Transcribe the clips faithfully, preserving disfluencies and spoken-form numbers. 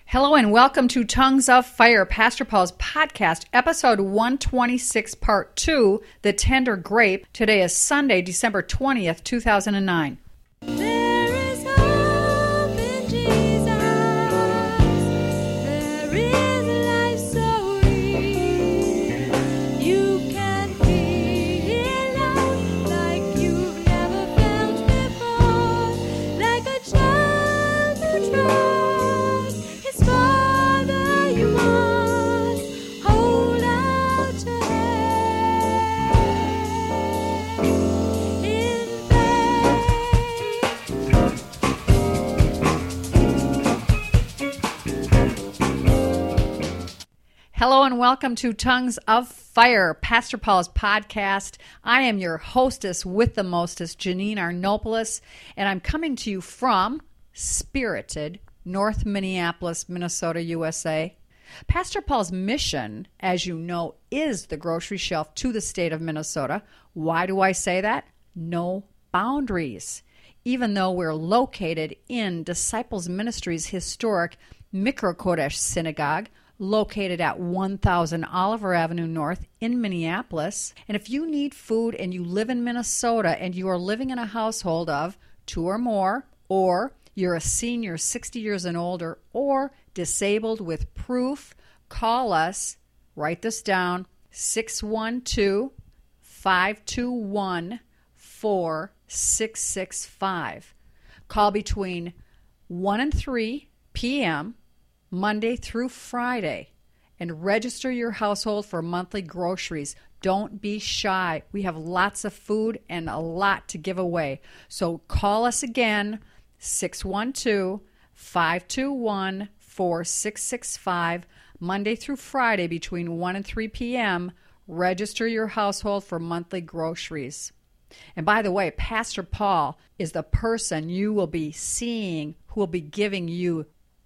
Hello and welcome to Tongues of Fire, Pastor Paul's podcast, episode one twenty-six, part two, The Tender Grape. Today is Sunday, December twentieth, two thousand nine. There is hope in Jesus. There is life so real. You can feel love like you've never felt before. Like a child who trusts his father, you must hold out your hand in faith. Hello and welcome to Tongues of Fire, Pastor Paul's podcast. I am your hostess with the mostest, Janine Arnopoulos, and I'm coming to you from spirited North Minneapolis, Minnesota, U S A. Pastor Paul's mission, as you know, is the grocery shelf to the state of Minnesota. Why do I say that? No boundaries. Even though we're located in Disciples Ministries' historic Mikra Kodesh Synagogue, located at one thousand Oliver Avenue North in Minneapolis. And if you need food and you live in Minnesota and you are living in a household of two or more, or you're a senior sixty years and older, or disabled with proof, call us, write this down, six one two, five two one, four six six five. Call between one and three p.m., Monday through Friday, and register your household for monthly groceries. Don't be shy. We have lots of food and a lot to give away. So call us again, six one two, five two one, four six six five, Monday through Friday between one and three p.m. Register your household for monthly groceries. And by the way, Pastor Paul is the person you will be seeing who will be giving you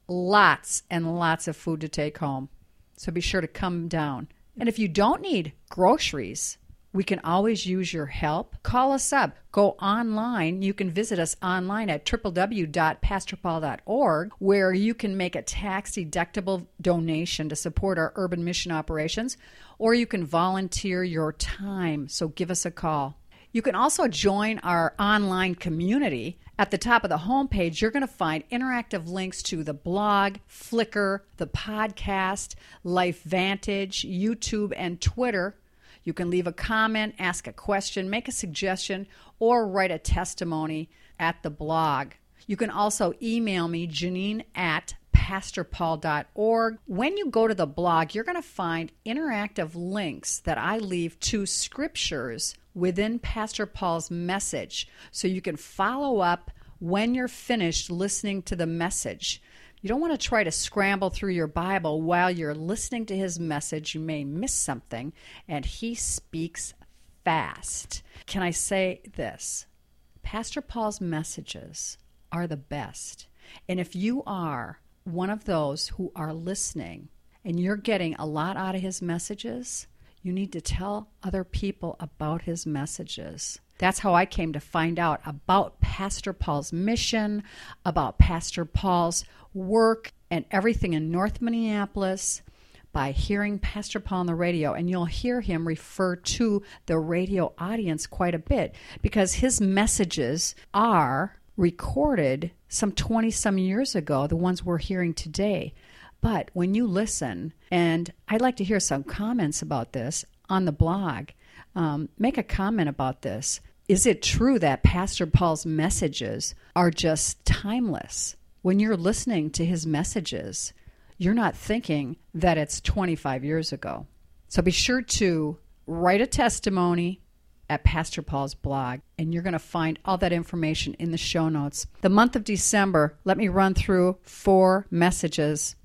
lots and lots of food to take home. So be sure to come down. And if you don't need groceries, we can always use your help. Call us up. Go online. You can visit us online at w w w dot pastor paul dot org, where you can make a tax-deductible donation to support our urban mission operations, or you can volunteer your time. So give us a call. You can also join our online community. At the top of the homepage, you're going to find interactive links to the blog, Flickr, the podcast, LifeVantage, YouTube, and Twitter. You can leave a comment, ask a question, make a suggestion, or write a testimony at the blog. You can also email me, Janine at pastor paul dot org. When you go to the blog, you're going to find interactive links that I leave to scriptures within Pastor Paul's message, so you can follow up when you're finished listening to the message. You don't want to try to scramble through your Bible while you're listening to his message. You may miss something, and he speaks fast. Can I say this? Pastor Paul's messages are the best. And if you are one of those who are listening and you're getting a lot out of his messages, you need to tell other people about his messages. That's how I came to find out about Pastor Paul's mission, about Pastor Paul's work and everything in North Minneapolis, by hearing Pastor Paul on the radio. And you'll hear him refer to the radio audience quite a bit, because his messages are recorded some twenty-some years ago, the ones we're hearing today. But when you listen, and I'd like to hear some comments about this on the blog, um, make a comment about this. Is it true that Pastor Paul's messages are just timeless? When you're listening to his messages, you're not thinking that it's twenty-five years ago. So be sure to write a testimony at Pastor Paul's blog, and you're going to find all that information in the show notes. The month of December, let me run through four messages.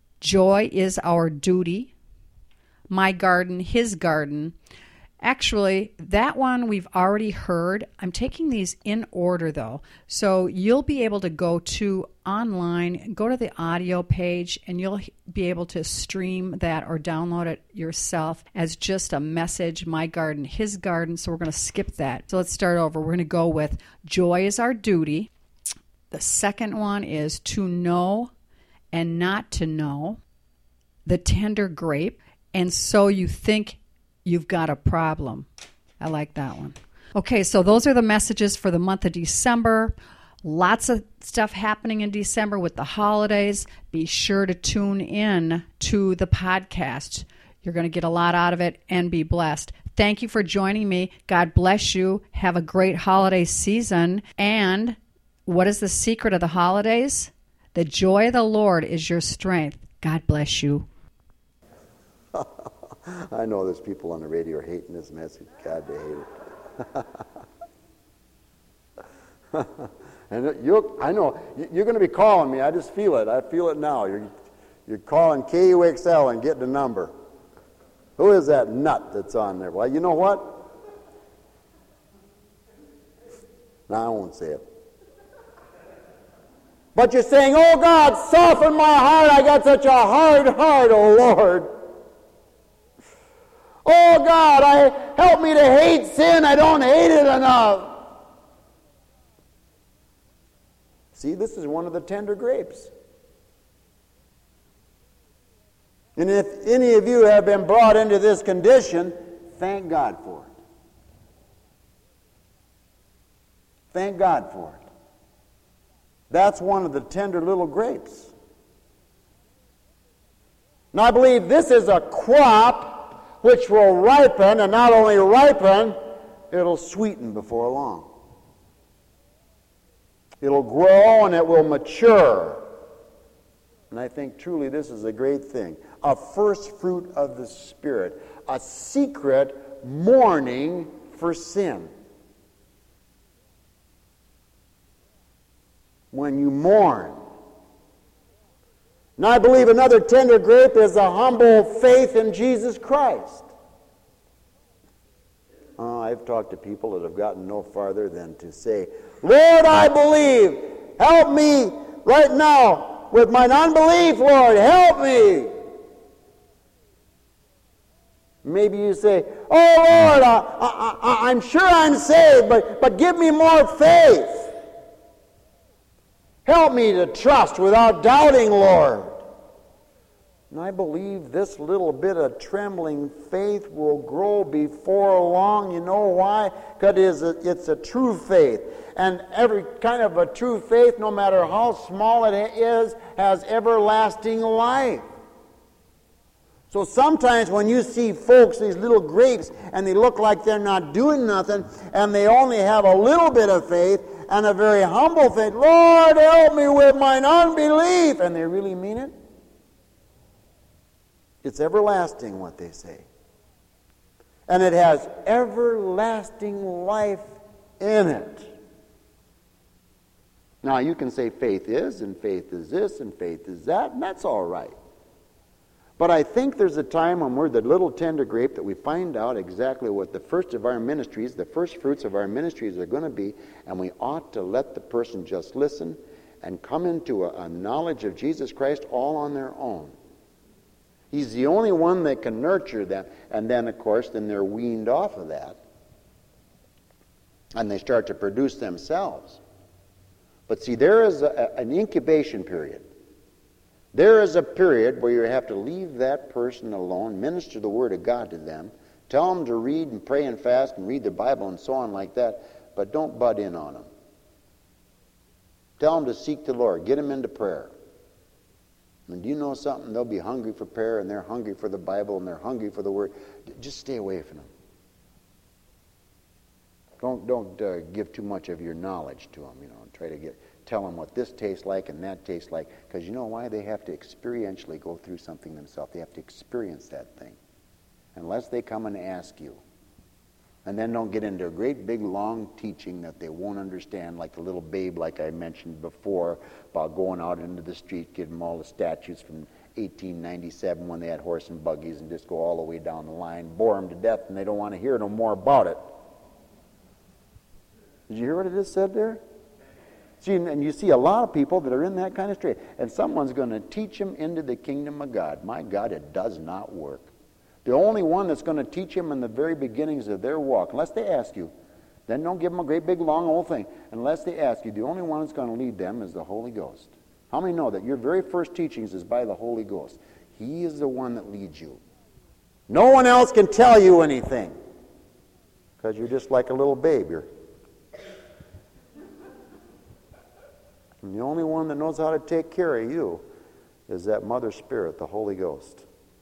Joy is our duty. My garden, his garden. Actually, that one we've already heard. I'm taking these in order, though. So you'll be able to go to online, go to the audio page, and you'll be able to stream that or download it yourself as just a message, My Garden, His Garden. So we're going to skip that. So let's start over. We're going to go with Joy is Our Duty. The second one is To Know and not to know, the tender grape, and so you think you've got a problem. I like that one. Okay, so those are the messages for the month of December. Lots of stuff happening in December with the holidays. Be sure to tune in to the podcast. You're going to get a lot out of it and be blessed. Thank you for joining me. God bless you. Have a great holiday season. And what is the secret of the holidays? The joy of the Lord is your strength. God bless you. I know there's people on the radio hating this message. God, they hate it. And you, I know you're going to be calling me. I just feel it. I feel it now. You're, you're calling K U X L and getting a number. Who is that nut that's on there? Well, you know what? No, I won't say it. But you're saying, oh God, soften my heart. I got such a hard heart, oh Lord. Oh God, I help me to hate sin. I don't hate it enough. See, this is one of the tender grapes. And if any of you have been brought into this condition, thank God for it. Thank God for it. That's one of the tender little grapes. Now I believe this is a crop which will ripen, and not only ripen, it'll sweeten before long. It'll grow and it will mature. And I think truly this is a great thing. A first fruit of the Spirit. A secret mourning for sin. When you mourn. And I believe another tender grape is a humble faith in Jesus Christ. Uh, I've talked to people that have gotten no farther than to say, Lord, I believe. Help me right now with my unbelief, Lord. Help me. Maybe you say, oh, Lord, I, I, I, I'm sure I'm saved, but, but give me more faith. Help me to trust without doubting, Lord. And I believe this little bit of trembling faith will grow before long. You know why? Because it's a true faith. And every kind of a true faith, no matter how small it is, has everlasting life. So sometimes when you see folks, these little grapes, and they look like they're not doing nothing, and they only have a little bit of faith, and a very humble faith, Lord, help me with mine unbelief, and they really mean it, it's everlasting what they say. And it has everlasting life in it. Now you can say faith is, and faith is this, and faith is that, and that's all right. But I think there's a time when we're the little tender grape that we find out exactly what the first of our ministries, the first fruits of our ministries are going to be, and we ought to let the person just listen and come into a, a knowledge of Jesus Christ all on their own. He's the only one that can nurture them. And then, of course, then they're weaned off of that. And they start to produce themselves. But see, there is a, an incubation period. There is a period where you have to leave that person alone, minister the Word of God to them, tell them to read and pray and fast and read the Bible and so on like that, but don't butt in on them. Tell them to seek the Lord. Get them into prayer. And do you know something? They'll be hungry for prayer, and they're hungry for the Bible, and they're hungry for the Word. Just stay away from them. Don't don't uh, give too much of your knowledge to them. You know, and try to get tell them what this tastes like and that tastes like. Because you know why? They have to experientially go through something themselves. They have to experience that thing, unless they come and ask you. And then don't get into a great big long teaching that they won't understand, like the little babe, like I mentioned before, about going out into the street, give them all the statutes from eighteen ninety-seven when they had horse and buggies, and just go all the way down the line, bore them to death, and they don't want to hear no more about it. Did you hear what it just said there? See, and you see a lot of people that are in that kind of state, and someone's going to teach them into the kingdom of God. My God, it does not work. The only one that's going to teach them in the very beginnings of their walk, unless they ask you, then don't give them a great big long old thing. Unless they ask you, the only one that's going to lead them is the Holy Ghost. How many know that your very first teachings is by the Holy Ghost? He is the one that leads you. No one else can tell you anything, because you're just like a little babe. You're and the only one that knows how to take care of you is that Mother Spirit, the Holy Ghost.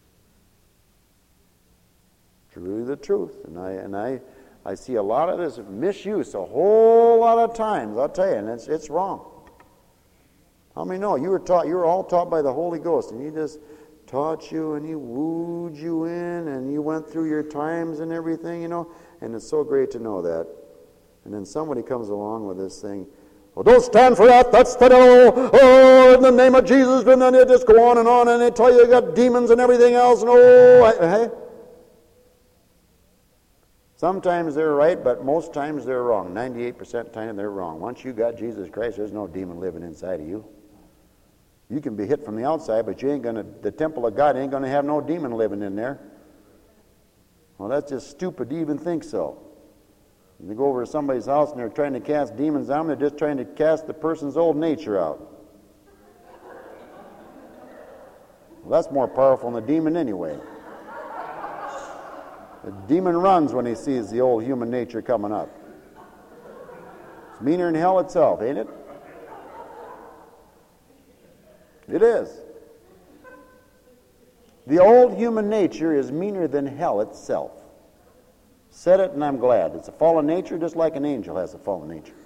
It's really the truth. And I and I, I see a lot of this misuse a whole lot of times, I'll tell you, and it's it's wrong. How many know you were taught you were all taught by the Holy Ghost, and He just taught you and He wooed you in, and you went through your times and everything, you know, and it's so great to know that. And then somebody comes along with this thing, well, don't stand for that, that's the devil, oh, in the name of Jesus, and then they just go on and on, and they tell you you got demons and everything else, and oh, hey. Sometimes they're right, but most times they're wrong. ninety-eight percent of the time they're wrong. Once you got Jesus Christ, there's no demon living inside of you. You can be hit from the outside, but you ain't gonna, the temple of God ain't going to have no demon living in there. Well, that's just stupid to even think so. When you go over to somebody's house and they're trying to cast demons on them, they're just trying to cast the person's old nature out. Well, that's more powerful than the demon anyway. The demon runs when he sees the old human nature coming up. It's meaner than hell itself, ain't it? It is. The old human nature is meaner than hell itself. Said it, and I'm glad. It's a fallen nature, just like an angel has a fallen nature.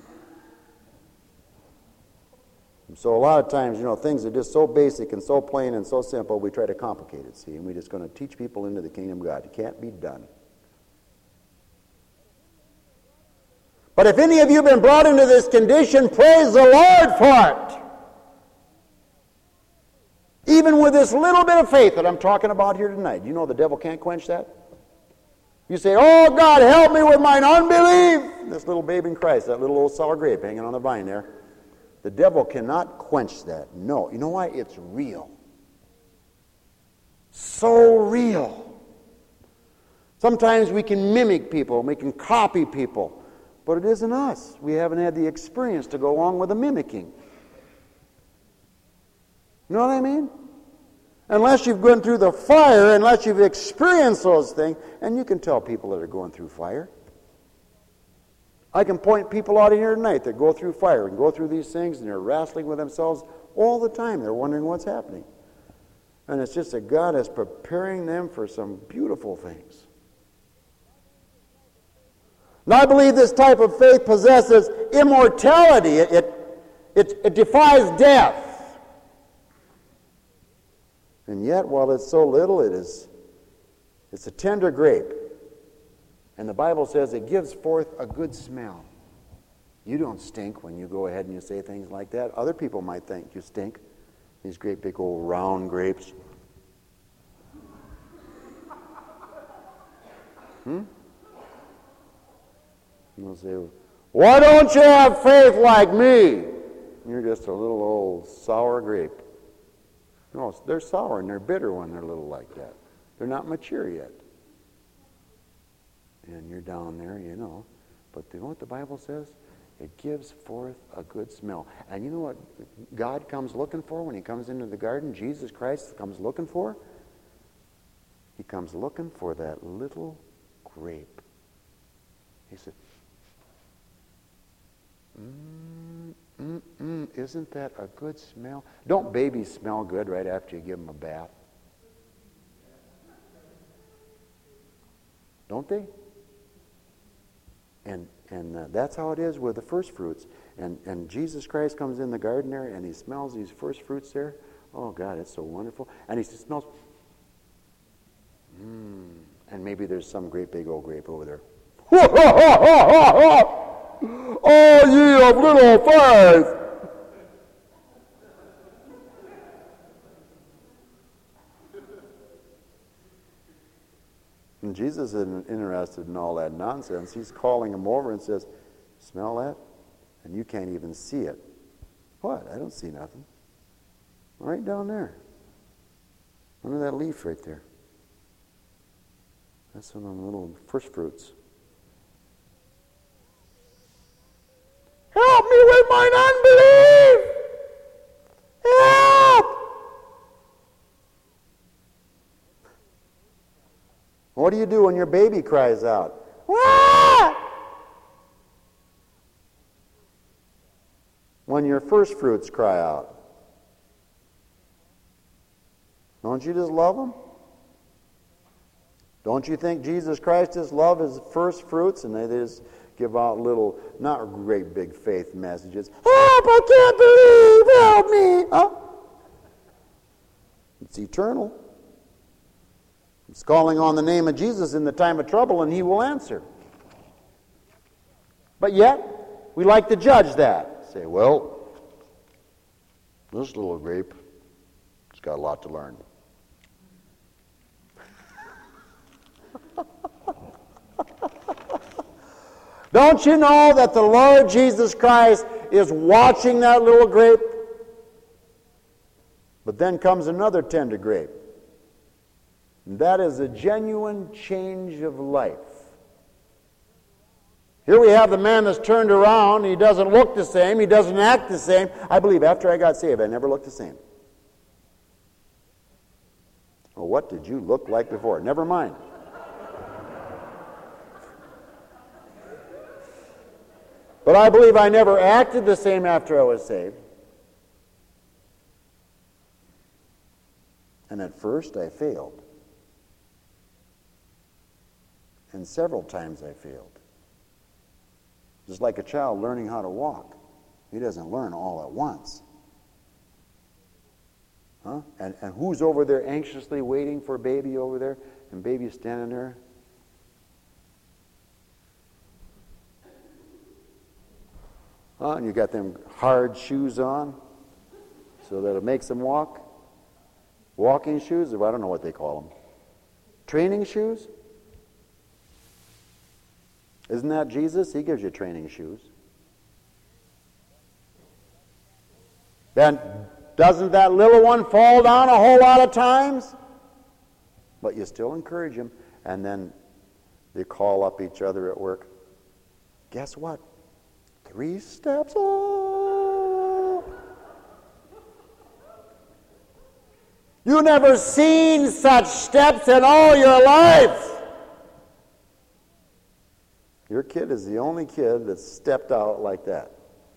And so a lot of times, you know, things are just so basic and so plain and so simple, we try to complicate it, see, and we're just going to teach people into the kingdom of God. It can't be done. But if any of you have been brought into this condition, praise the Lord for it. Even with this little bit of faith that I'm talking about here tonight, you know the devil can't quench that? You say, oh, God, help me with mine unbelief. This little babe in Christ, that little old sour grape hanging on the vine there. The devil cannot quench that. No. You know why? It's real. So real. Sometimes we can mimic people, we can copy people, but it isn't us. We haven't had the experience to go along with the mimicking. You know what I mean? Unless you've gone through the fire, unless you've experienced those things, and you can tell people that are going through fire. I can point people out here tonight that go through fire and go through these things, and they're wrestling with themselves all the time. They're wondering what's happening. And it's just that God is preparing them for some beautiful things. And I believe this type of faith possesses immortality. It, it, it, it defies death. And yet, while it's so little, it is, it's a tender grape. And the Bible says it gives forth a good smell. You don't stink when you go ahead and you say things like that. Other people might think you stink. These great big old round grapes. Hmm? And they'll say, why don't you have faith like me? You're just a little old sour grape. No, they're sour and they're bitter when they're little like that. They're not mature yet. And you're down there, you know. But you know what the Bible says? It gives forth a good smell. And you know what God comes looking for when He comes into the garden? Jesus Christ comes looking for? He comes looking for that little grape. He said, mm, mm, mm, isn't that a good smell? Don't babies smell good right after you give them a bath? Don't they? And and uh, that's how it is with the first fruits. And and Jesus Christ comes in the garden there and He smells these first fruits there. Oh God, it's so wonderful. And He smells, mmm, and maybe there's some great big old grape over there. Oh, ye of little faith! And Jesus isn't interested in all that nonsense. He's calling him over and says, smell that? And you can't even see it. What? I don't see nothing. Right down there. Under that leaf right there. That's one of the little first fruits. Help me with mine unbelief! What do you do when your baby cries out? Wah! When your first fruits cry out, don't you just love them? Don't you think Jesus Christ just loved his first fruits? And they just give out little, not great big faith messages. Help, I can't believe, help me. Huh? It's eternal. It's calling on the name of Jesus in the time of trouble, and he will answer. But yet, we like to judge that. Say, well, this little grape has got a lot to learn. Don't you know that the Lord Jesus Christ is watching that little grape? But then comes another tender grape. And that is a genuine change of life. Here we have the man that's turned around. He doesn't look the same. He doesn't act the same. I believe after I got saved, I never looked the same. Well, what did you look like before? Never mind. But I believe I never acted the same after I was saved. And at first I failed. And several times I failed. Just like a child learning how to walk. He doesn't learn all at once. Huh? And, and who's over there anxiously waiting for baby over there? And baby's standing there. Huh? And you got them hard shoes on so that it makes them walk. Walking shoes, or I don't know what they call them. Training shoes? Isn't that Jesus? He gives you training shoes. Then doesn't that little one fall down a whole lot of times? But you still encourage him, and then they call up each other at work. Guess what? Three steps up. You never seen such steps in all your life. Your kid is the only kid that stepped out like that.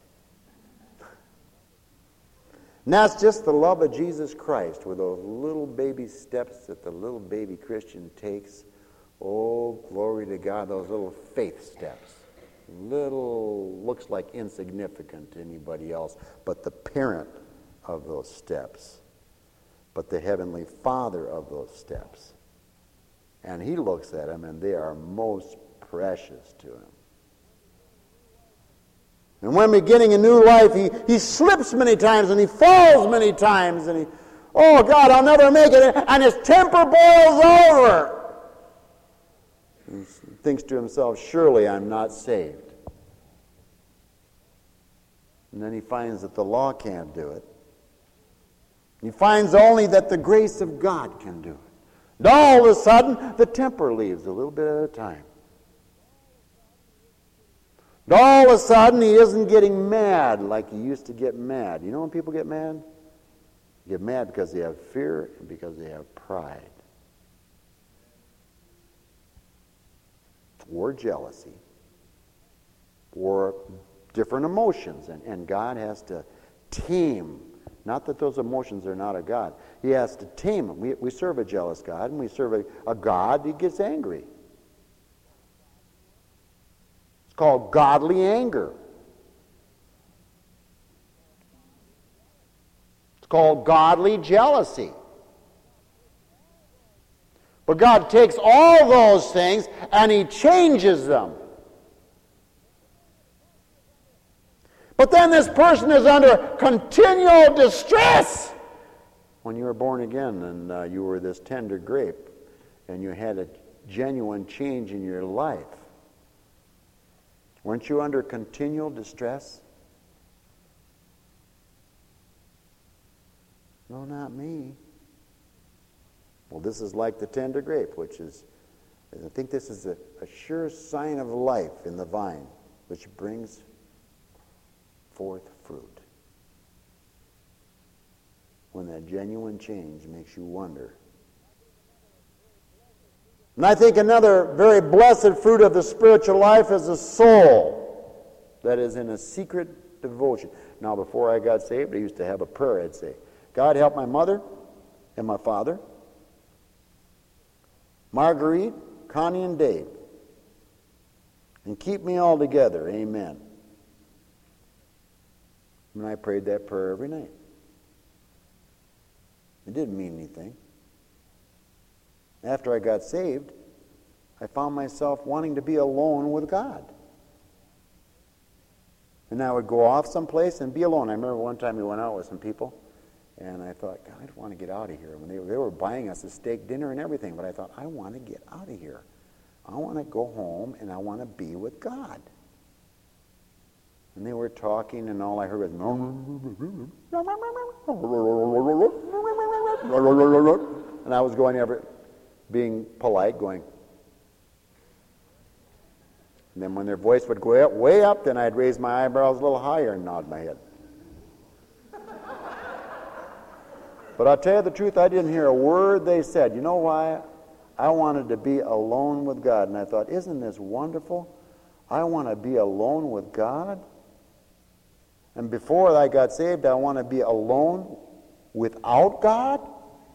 And that's just the love of Jesus Christ with those little baby steps that the little baby Christian takes. Oh, glory to God, those little faith steps. Little, looks like insignificant to anybody else, but the parent of those steps, but the Heavenly Father of those steps. And he looks at them, and they are most precious to him. And when beginning a new life, he, he slips many times, and he falls many times, and he, oh God, I'll never make it, and his temper boils over. He thinks to himself, surely I'm not saved. And then he finds that the law can't do it. He finds only that the grace of God can do it. And all of a sudden, the temper leaves a little bit at a time. And all of a sudden, he isn't getting mad like he used to get mad. You know when people get mad? They get mad because they have fear and because they have pride. Or jealousy. Or different emotions. And, and God has to tame. Not that those emotions are not of God. He has to tame them. We, we serve a jealous God, and we serve a, a God that gets angry. It's called godly anger. It's called godly jealousy. But God takes all those things and he changes them. But then this person is under continual distress. When you were born again and uh, you were this tender grape and you had a genuine change in your life, weren't you under continual distress? No, not me. Well, this is like the tender grape, which is, I think this is a, a sure sign of life in the vine, which brings forth fruit. When that genuine change makes you wonder, And I think another very blessed fruit of the spiritual life is a soul that is in a secret devotion. Now, before I got saved, I used to have a prayer. I'd say, God, help my mother and my father, Marguerite, Connie, and Dave, and keep me all together. Amen. And I prayed that prayer every night. It didn't mean anything. After I got saved, I found myself wanting to be alone with God. And I would go off someplace and be alone. I remember one time we went out with some people, and I thought, God, I want to get out of here. When they, they were buying us a steak dinner and everything, but I thought, I want to get out of here. I want to go home, and I want to be with God. And they were talking, and all I heard was, and I was going ever, being polite, going. And then when their voice would go up, way up, then I'd raise my eyebrows a little higher and nod my head. But I'll tell you the truth, I didn't hear a word they said. You know why? I wanted to be alone with God. And I thought, isn't this wonderful? I want to be alone with God. And before I got saved, I want to be alone without God.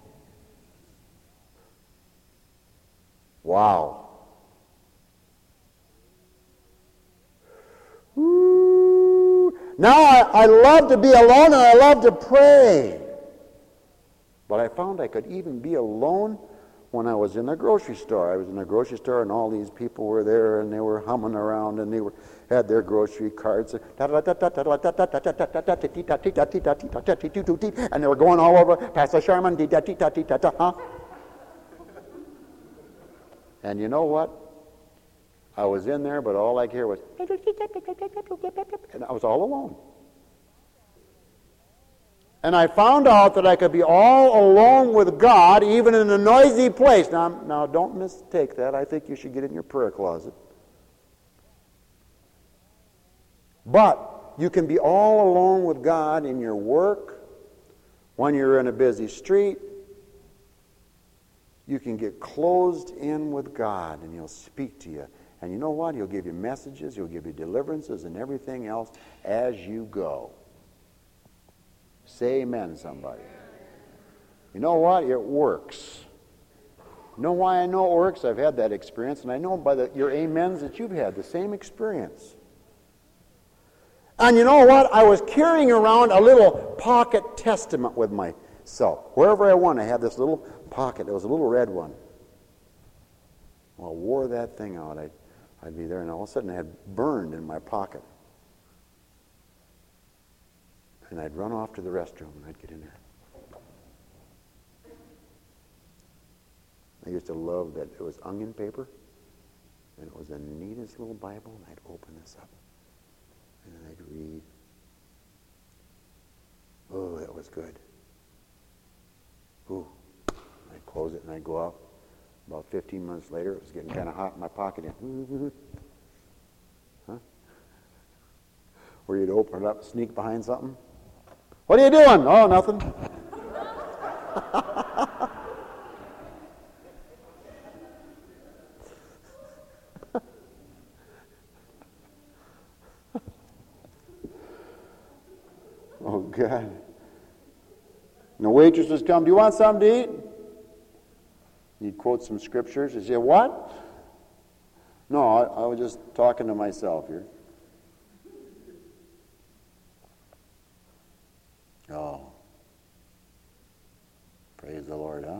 Wow. Ooh. Now I, I love to be alone and I love to pray. But I found I could even be alone when I was in the grocery store. I was in the grocery store and all these people were there and they were humming around and they were had their grocery cards and they were going all over, Pastor Sherman, huh? And you know what? I was in there, but all I could hear was, and I was all alone. And I found out that I could be all alone with God, even in a noisy place. Now, now don't mistake that. I think you should get in your prayer closet. But you can be all alone with God in your work, when you're in a busy street. You can get closed in with God, and He'll speak to you. And you know what? He'll give you messages, He'll give you deliverances and everything else as you go. Say amen, somebody. You know what? It works. You know why I know it works? I've had that experience, and I know by the, your amens that you've had the same experience. And you know what? I was carrying around a little pocket testament with myself. Wherever I went, I had this little pocket. It was a little red one. Well, I wore that thing out. I'd, I'd be there, and all of a sudden it had burned in my pocket. And I'd run off to the restroom, and I'd get in there. I used to love that it was onion paper, and it was the neatest little Bible, and I'd open this up, and then I'd read. Oh, that was good. Ooh. I'd close it, and I'd go out. About fifteen minutes later, it was getting kind of hot in my pocket. Huh? Where you'd open it up, sneak behind something. What are you doing? Oh, nothing. Oh, God. And the waitresses come, do you want something to eat? You'd quote some scriptures. You say, what? No, I, I was just talking to myself here. Oh. Praise the Lord, huh?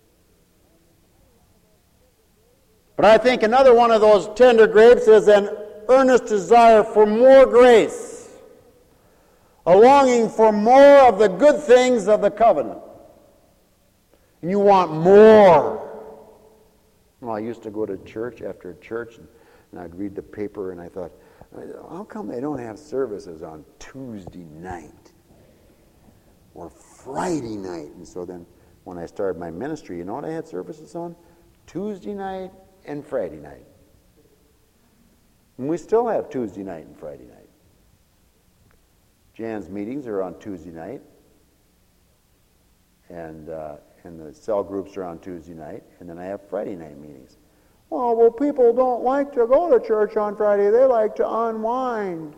But I think another one of those tender grapes is an earnest desire for more grace, a longing for more of the good things of the covenant. And you want more. Well, I used to go to church after church, and, and I'd read the paper, and I thought, how come they don't have services on Tuesday night or Friday night? And so then when I started my ministry, you know what I had services on? Tuesday night and Friday night. And we still have Tuesday night and Friday night. Jan's meetings are on Tuesday night. And uh, and the cell groups are on Tuesday night, and then I have Friday night meetings. Oh, well, people don't like to go to church on Friday. They like to unwind.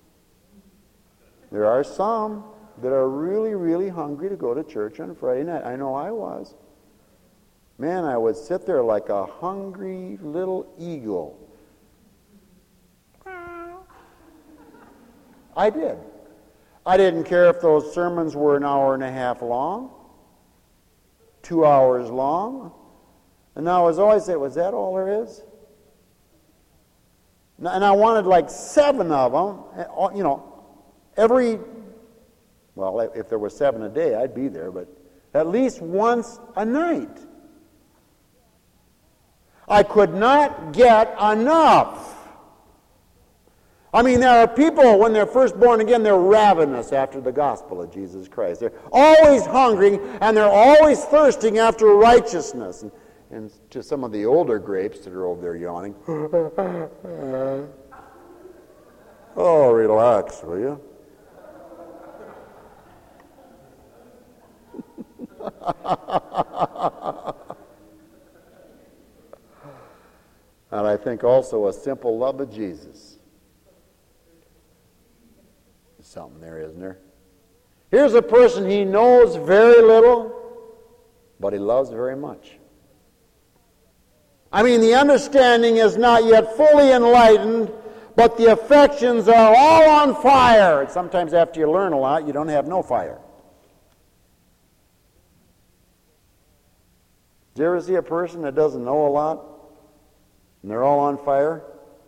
There are some that are really, really hungry to go to church on Friday night. I know I was. Man, I would sit there like a hungry little eagle. I did. I didn't care if those sermons were an hour and a half long, two hours long. And I was always saying, was that all there is? And I wanted like seven of them, you know, every, well, if there were seven a day, I'd be there, but at least once a night. I could not get enough. I mean, there are people, when they're first born again, they're ravenous after the gospel of Jesus Christ. They're always hungry, and they're always thirsting after righteousness. And, and to some of the older grapes that are over there yawning, oh, relax, will you? And I think also a simple love of Jesus. There's something there, isn't there? Here's a person, he knows very little, but he loves very much. I mean, the understanding is not yet fully enlightened, but the affections are all on fire. And sometimes after you learn a lot, you don't have no fire. Did you ever see a person that doesn't know a lot, and they're all on fire?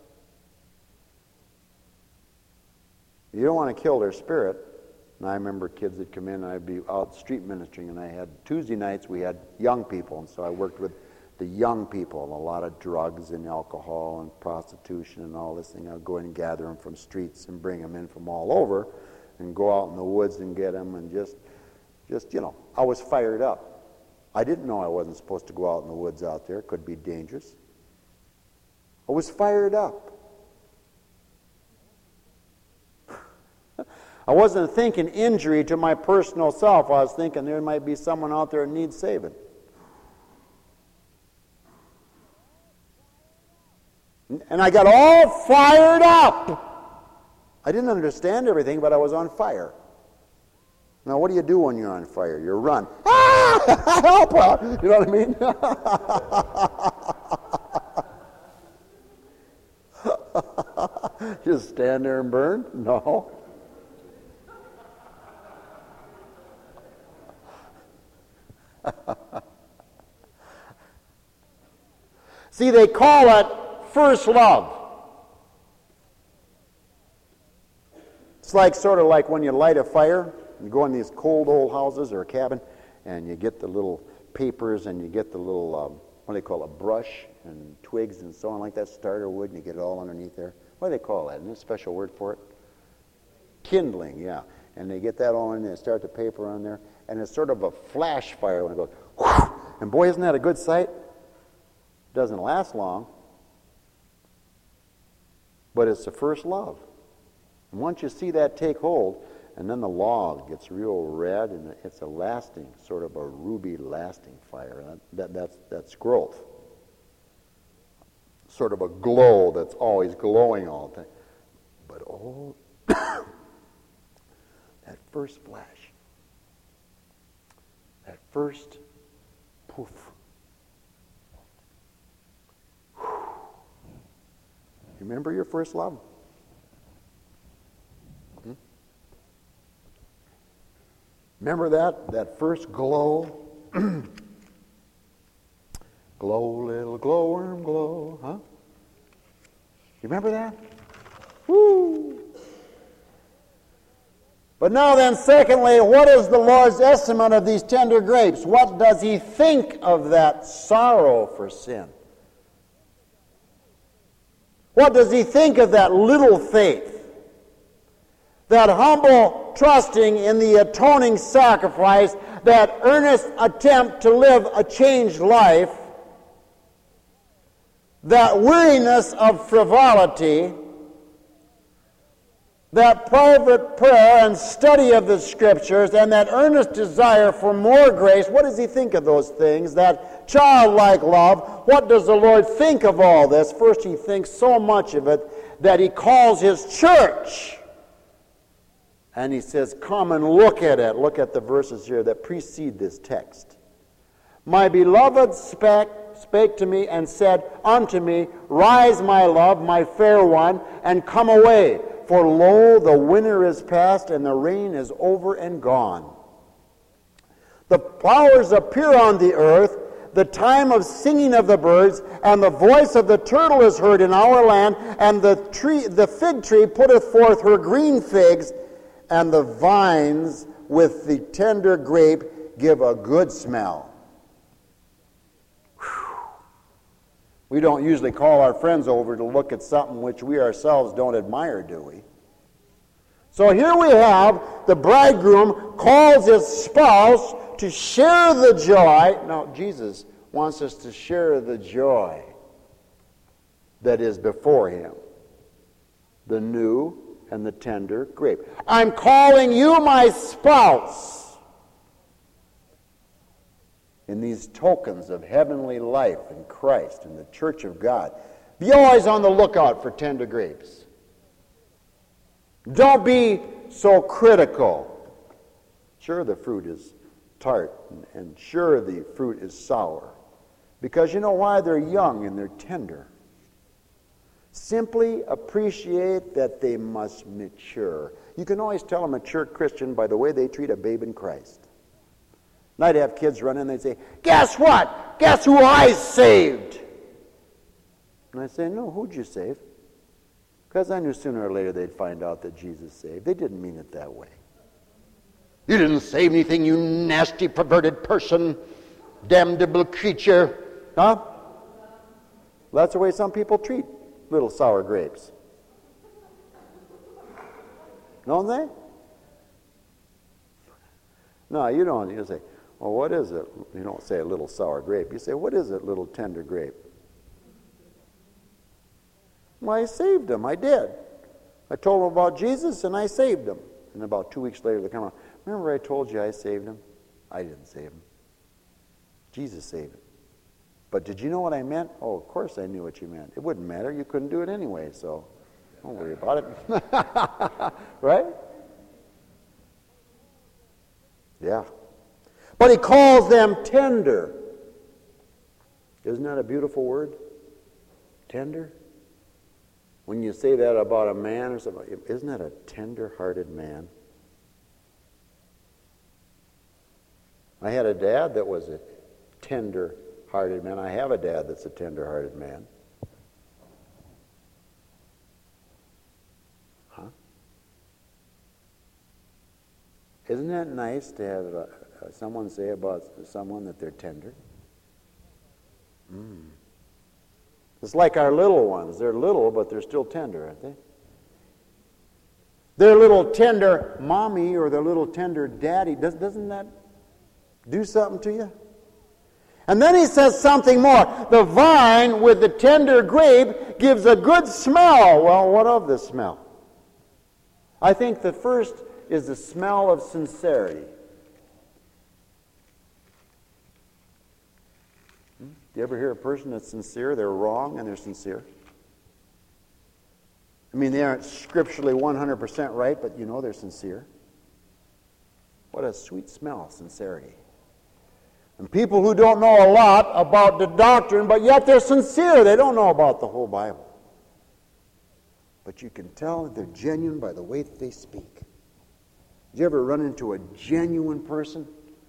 You don't want to kill their spirit. And I remember kids that come in, and I'd be out street ministering, and I had Tuesday nights, we had young people, and so I worked with the young people, a lot of drugs and alcohol and prostitution and all this thing. I'd go in and gather them from streets and bring them in from all over and go out in the woods and get them, and just, just you know, I was fired up. I didn't know I wasn't supposed to go out in the woods out there. It could be dangerous. I was fired up. I wasn't thinking injury to my personal self. I was thinking there might be someone out there that needs saving. And I got all fired up. I didn't understand everything, but I was on fire. Now, what do you do when you're on fire? You run. Ah! Help! You know what I mean? Just stand there and burn? No. See, they call it first love. It's like sort of like when you light a fire. You go in these cold old houses or a cabin, and you get the little papers, and you get the little, um, what do they call it, a brush and twigs and so on, like that, starter wood, and you get it all underneath there. What do they call that? Isn't there a special word for it? Kindling, yeah. And they get that all in there and start the paper on there, and it's sort of a flash fire when it goes, whoosh, and boy, isn't that a good sight? It doesn't last long, but it's the first love. And once you see that take hold, and then the log gets real red, and it's a lasting, sort of a ruby lasting fire. That, that, that's, that's growth. Sort of a glow that's always glowing all the time. But oh, that first flash, that first poof. You remember your first love? Remember that? That first glow? Glow, little glowworm, glow, huh? You remember that? Woo! But now then, secondly, what is the Lord's estimate of these tender grapes? What does he think of that sorrow for sin? What does he think of that little faith? That humble trusting in the atoning sacrifice, that earnest attempt to live a changed life, that weariness of frivolity, that private prayer and study of the Scriptures and that earnest desire for more grace, what does he think of those things? That childlike love, what does the Lord think of all this? First, he thinks so much of it that he calls his church. And he says, come and look at it. Look at the verses here that precede this text. My beloved spake, spake to me and said unto me, rise, my love, my fair one, and come away. For lo, the winter is past, and the rain is over and gone. The flowers appear on the earth, the time of singing of the birds, and the voice of the turtle is heard in our land, and the tree, the fig tree putteth forth her green figs, and the vines with the tender grape give a good smell. Whew. We don't usually call our friends over to look at something which we ourselves don't admire, do we? So here we have the bridegroom calls his spouse to share the joy. Now, Jesus wants us to share the joy that is before him. The new and the tender grape. I'm calling you my spouse. In these tokens of heavenly life in Christ and the church of God, be always on the lookout for tender grapes. Don't be so critical. Sure, the fruit is tart, and, and sure, the fruit is sour. Because you know why? They're young and they're tender. Simply appreciate that they must mature. You can always tell a mature Christian by the way they treat a babe in Christ. And I'd have kids run in and they'd say, guess what? Guess who I saved? And I'd say, no, who'd you save? Because I knew sooner or later they'd find out that Jesus saved. They didn't mean it that way. You didn't save anything, you nasty, perverted person, damnable creature. Huh? Well, that's the way some people treat little sour grapes. Don't they? No, you don't. You say, well, what is it? You don't say a little sour grape. You say, what is it, little tender grape? Well, I saved him. I did. I told him about Jesus and I saved him. And about two weeks later they come around. Remember I told you I saved him? I didn't save him. Jesus saved him. But did you know what I meant? Oh, of course I knew what you meant. It wouldn't matter. You couldn't do it anyway, so don't worry about it. Right? Yeah. But he calls them tender. Isn't that a beautiful word? Tender? When you say that about a man or something, isn't that a tender-hearted man? I had a dad that was a tender-hearted man. I have a dad that's a tender-hearted man. Huh? Isn't that nice to have uh, someone say about someone that they're tender? Mm. It's like our little ones. They're little, but they're still tender, aren't they? Their little tender mommy or their little tender daddy, does, doesn't that do something to you? And then he says something more. The vine with the tender grape gives a good smell. Well, what of the smell? I think the first is the smell of sincerity. Hmm? Do you ever hear a person that's sincere? They're wrong and they're sincere. I mean, they aren't scripturally one hundred percent right, but you know they're sincere. What a sweet smell, sincerity. And people who don't know a lot about the doctrine, but yet they're sincere. They don't know about the whole Bible. But you can tell that they're genuine by the way that they speak. Did you ever run into a genuine person?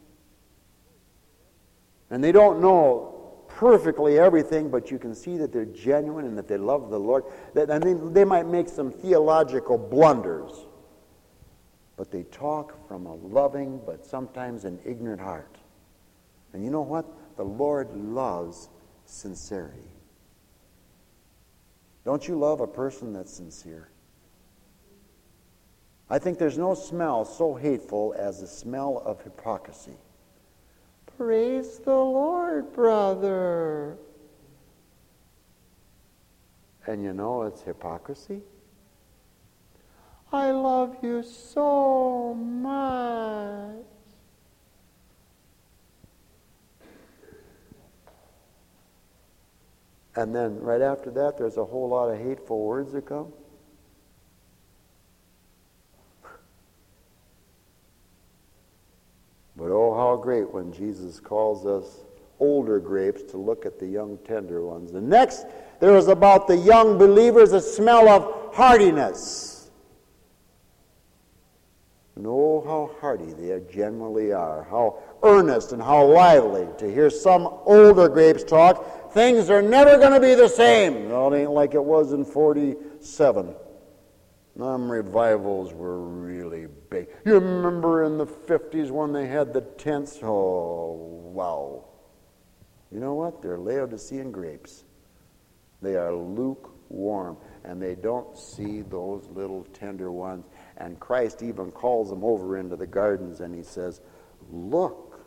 And they don't know perfectly everything, but you can see that they're genuine and that they love the Lord. And they, they might make some theological blunders, but they talk from a loving but sometimes an ignorant heart. And you know what? The Lord loves sincerity. Don't you love a person that's sincere? I think there's no smell so hateful as the smell of hypocrisy. Praise the Lord, brother. And you know it's hypocrisy. I love you so much. And then right after that, there's a whole lot of hateful words that come. But oh, how great when Jesus calls us older grapes to look at the young tender ones. The next, there is about the young believers a smell of hardiness. And oh, how hardy they generally are, how earnest and how lively. To hear some older grapes talk, things are never going to be the same. No, it ain't like it was in forty-seven. Them revivals were really big. You remember in the fifties when they had the tents? Oh, wow. You know what? They're Laodicean grapes. They are lukewarm, and they don't see those little tender ones. And Christ even calls them over into the gardens, and he says, look,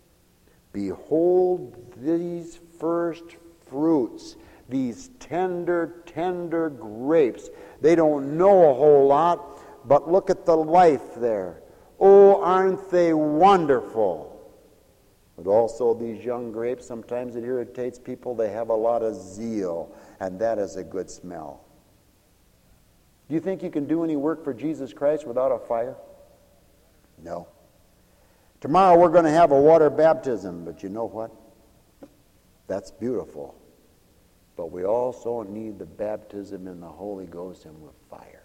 behold these first fruits, these tender, tender grapes. They don't know a whole lot, but look at the life there. Oh, aren't they wonderful? But also these young grapes, sometimes it irritates people. They have a lot of zeal, and that is a good smell. Do you think you can do any work for Jesus Christ without a fire? No. Tomorrow we're going to have a water baptism, but you know what? That's beautiful. But we also need the baptism in the Holy Ghost and with fire.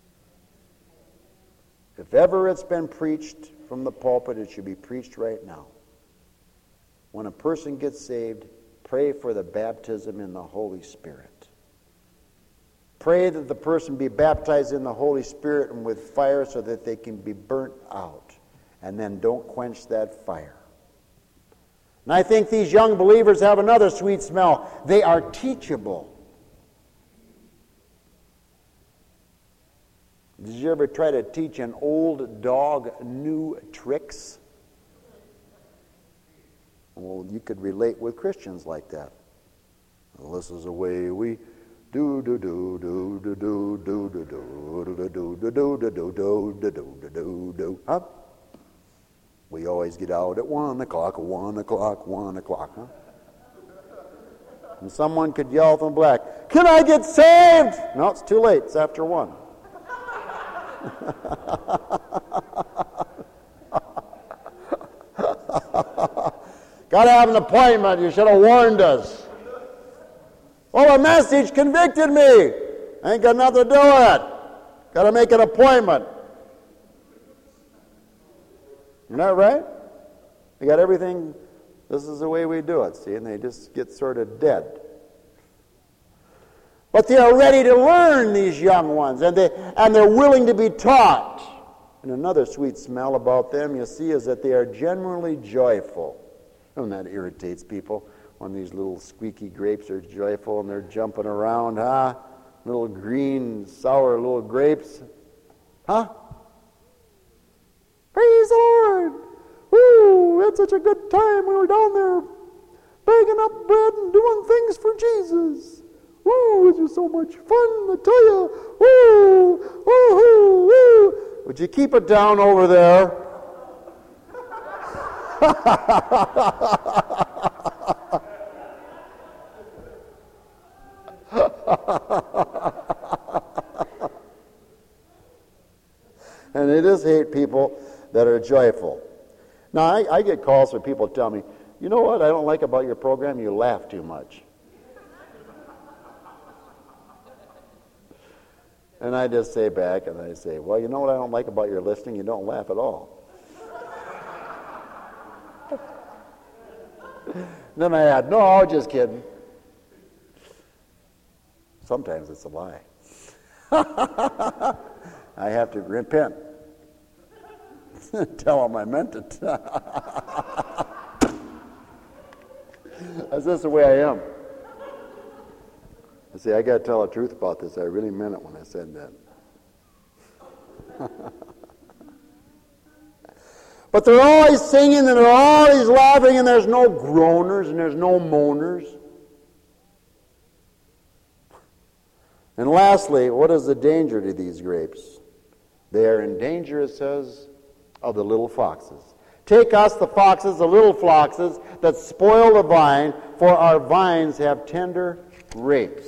If ever it's been preached from the pulpit, it should be preached right now. When a person gets saved, pray for the baptism in the Holy Spirit. Pray that the person be baptized in the Holy Spirit and with fire so that they can be burnt out. And then don't quench that fire. And I think these young believers have another sweet smell. They are teachable. Did you ever try to teach an old dog new tricks? Well, you could relate with Christians like that. Well, this is the way we do do do do do do do do do do do do do do do do do do do. Huh? We always get out at one o'clock, one o'clock, one o'clock, huh? And someone could yell from black, "Can I get saved?" No, it's too late. It's after one. Got to have an appointment. You should have warned us. Well, the message convicted me. Ain't got nothing to do with it. Got to make an appointment. Isn't that right? They got everything. This is the way we do it, see, and they just get sort of dead. But they are ready to learn, these young ones, and, they, and they're willing to be taught. And another sweet smell about them, you see, is that they are generally joyful. And that irritates people when these little squeaky grapes are joyful and they're jumping around, huh? Little green, sour little grapes. Huh? Praise the Lord! Woo! We had such a good time. We were down there bagging up bread and doing things for Jesus. Woo! It was so much fun, I tell you. Woo! Woo! Woo! Would you keep it down over there? And they just hate people that are joyful. Now, I, I get calls from people tell me, you know what I don't like about your program? You laugh too much. And I just say back and I say, well, you know what I don't like about your listening? You don't laugh at all. Then I add, no, just kidding. Sometimes it's a lie. I have to repent. Tell them I meant it. That's just the way I am. I say, I got to tell the truth about this. I really meant it when I said that. But they're always singing and they're always laughing, and there's no groaners and there's no moaners. And lastly, what is the danger to these grapes? They are in danger, it says, of the little foxes. Take us, the foxes, the little foxes, that spoil the vine, for our vines have tender grapes.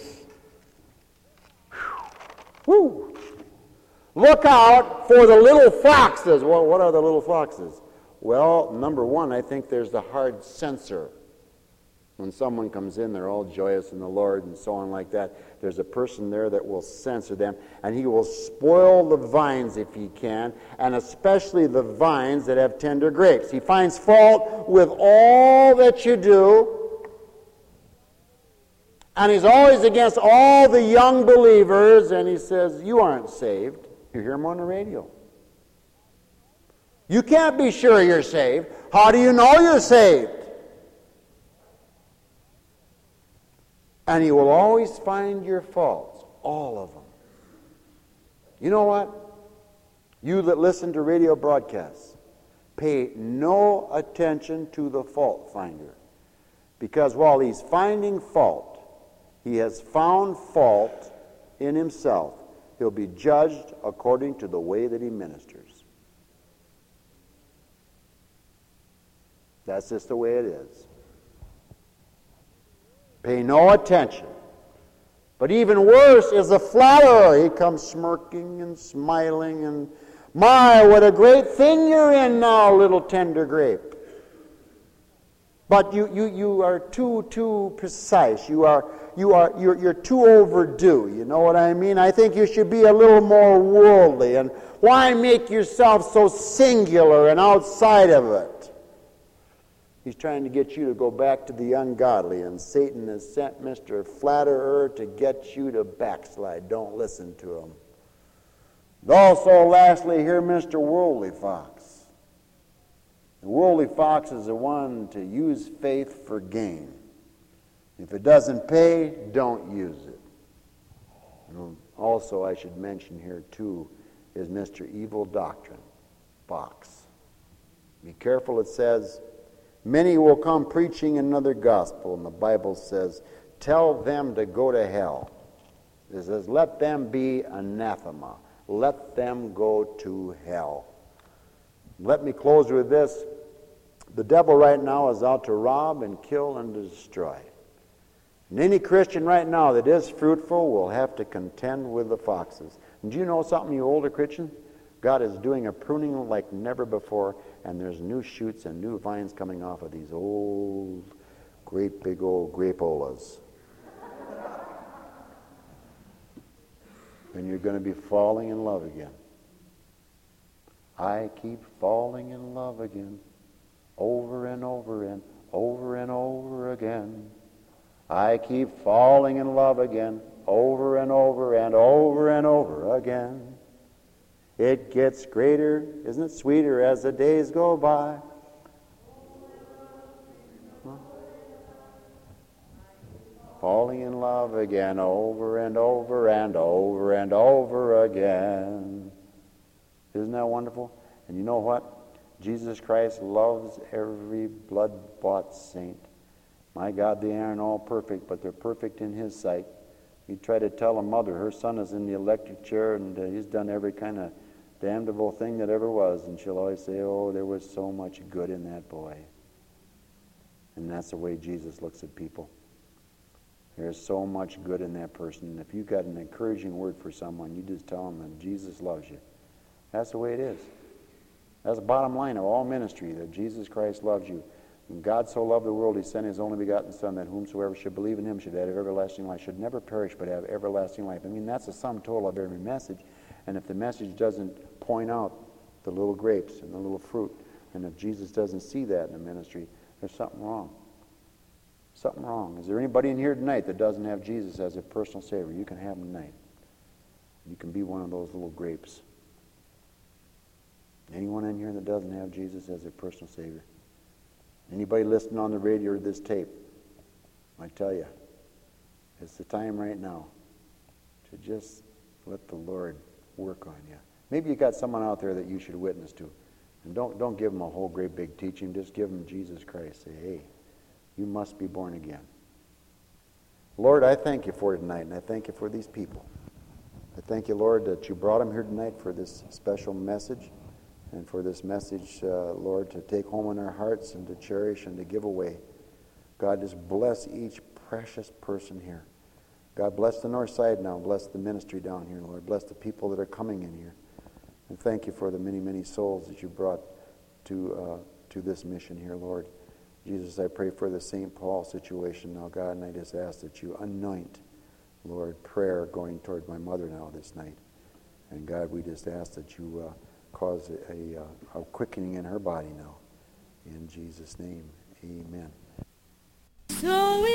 Whew. Look out for the little foxes. Well, what are the little foxes? Well, number one, I think there's the hard censor. When someone comes in, they're all joyous in the Lord and so on like that. There's a person there that will censor them, and he will spoil the vines if he can, and especially the vines that have tender grapes. He finds fault with all that you do, and he's always against all the young believers, and he says, you aren't saved. You hear him on the radio. You can't be sure you're saved. How do you know you're saved? And he will always find your faults, all of them. You know what? You that listen to radio broadcasts, pay no attention to the fault finder. Because while he's finding fault, he has found fault in himself. He'll be judged according to the way that he ministers. That's just the way it is. Pay no attention. But even worse is the flatterer. He comes smirking and smiling and, my, what a great thing you're in now, little tender grape. But you, you, you are too, too precise. You are, you are, you're, you're too overdue. You know what I mean? I think you should be a little more worldly. And why make yourself so singular and outside of it? He's trying to get you to go back to the ungodly, and Satan has sent Mister Flatterer to get you to backslide. Don't listen to him. And also, lastly, here, Mister Worldly Fox. The worldly fox is the one to use faith for gain. If it doesn't pay, don't use it. And also, I should mention here, too, is Mister Evil Doctrine Fox. Be careful, it says, many will come preaching another gospel, and the Bible says, tell them to go to hell. It says, let them be anathema. Let them go to hell. Let me close with this. The devil right now is out to rob and kill and destroy. And any Christian right now that is fruitful will have to contend with the foxes. And do you know something, you older Christian? God is doing a pruning like never before, and there's new shoots and new vines coming off of these old, great big old grapeolas. And you're going to be falling in love again. I keep falling in love again, over and over and over and over again. I keep falling in love again, over and over and over and over again. It gets greater, isn't it sweeter as the days go by? Huh? Falling in love again, over and over and over and over again. Isn't that wonderful? And you know what? Jesus Christ loves every blood-bought saint. My God, they aren't all perfect, but they're perfect in His sight. You try to tell a mother her son is in the electric chair and uh, he's done every kind of damnable thing that ever was, and she'll always say, oh, there was so much good in that boy. And that's the way Jesus looks at people. There's so much good in that person. And if you've got an encouraging word for someone, you just tell them that Jesus loves you. That's the way it is. That's the bottom line of all ministry, that Jesus Christ loves you. And God so loved the world, He sent His only begotten Son, that whomsoever should believe in Him should have everlasting life, should never perish but have everlasting life. I mean, that's the sum total of every message. And if the message doesn't point out the little grapes and the little fruit, and if Jesus doesn't see that in the ministry, there's something wrong. Something wrong. Is there anybody in here tonight that doesn't have Jesus as a personal Savior? You can have Him tonight. You can be one of those little grapes. Anyone in here that doesn't have Jesus as a personal Savior? Anybody listening on the radio or this tape? I tell you, it's the time right now to just let the Lord work on you. Maybe you got someone out there that you should witness to. And don't, don't give them a whole great big teaching. Just give them Jesus Christ. Say, hey, you must be born again. Lord, I thank you for tonight, and I thank you for these people. I thank you, Lord, that you brought him here tonight for this special message and for this message, uh, Lord, to take home in our hearts and to cherish and to give away. God, just bless each precious person here. God, bless the north side now. Bless the ministry down here, Lord. Bless the people that are coming in here. And thank you for the many, many souls that you brought to uh, to this mission here, Lord. Jesus, I pray for the Saint Paul situation now, God, and I just ask that you anoint, Lord, prayer going toward my mother now this night. And God, we just ask that you uh, cause a, a, a quickening in her body now. In Jesus' name, amen. So